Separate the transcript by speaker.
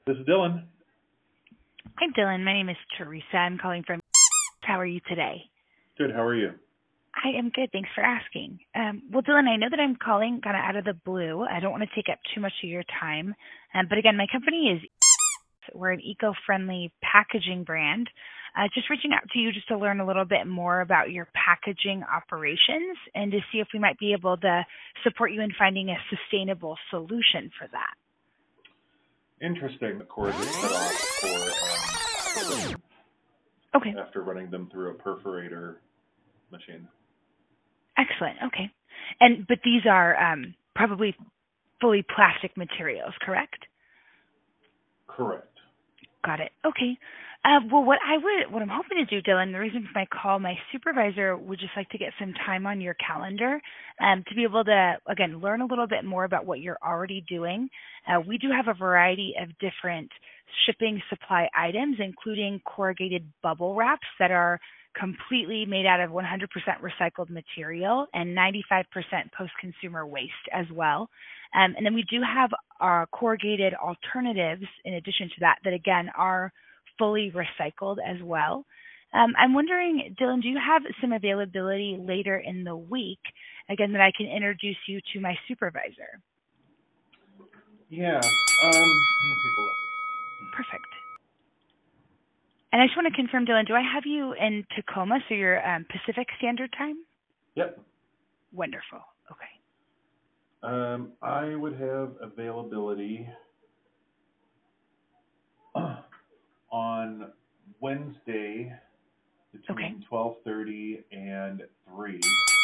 Speaker 1: This is Dylan.
Speaker 2: Hi, Dylan. My name is Teresa. I'm calling from. How are you today?
Speaker 1: Good. How are you?
Speaker 2: I am good. Thanks for asking. Well, Dylan, I know that I'm calling kind of out of the blue. I don't want to take up too much of your time. But again, my company is, we're an eco-friendly packaging brand. Just reaching out to you just to learn a little bit more about your packaging operations and to see if we might be able to support you in finding a sustainable solution for that.
Speaker 1: Interesting. The cords are cut off
Speaker 2: Okay.
Speaker 1: after running them through a perforator machine.
Speaker 2: Excellent. Okay. But these are probably fully plastic materials, correct?
Speaker 1: Correct.
Speaker 2: Got it. Okay. Well, what I'm hoping to do, Dylan, the reason for my call, my supervisor would just like to get some time on your calendar to be able to, again, learn a little bit more about what you're already doing. We do have a variety of different shipping supply items, including corrugated bubble wraps that are completely made out of 100% recycled material and 95% post-consumer waste as well. And then we do have our corrugated alternatives in addition to that, that again are fully recycled as well. I'm wondering, Dylan, do you have some availability later in the week, again, that I can introduce you to my supervisor?
Speaker 1: Yeah. Let me take a look.
Speaker 2: Perfect. And I just want to confirm, Dylan, do I have you in Tacoma, so you're Pacific Standard Time?
Speaker 1: Yep.
Speaker 2: Wonderful. Okay.
Speaker 1: I would have availability on Wednesday
Speaker 2: Okay.
Speaker 1: between 12:30 and 3.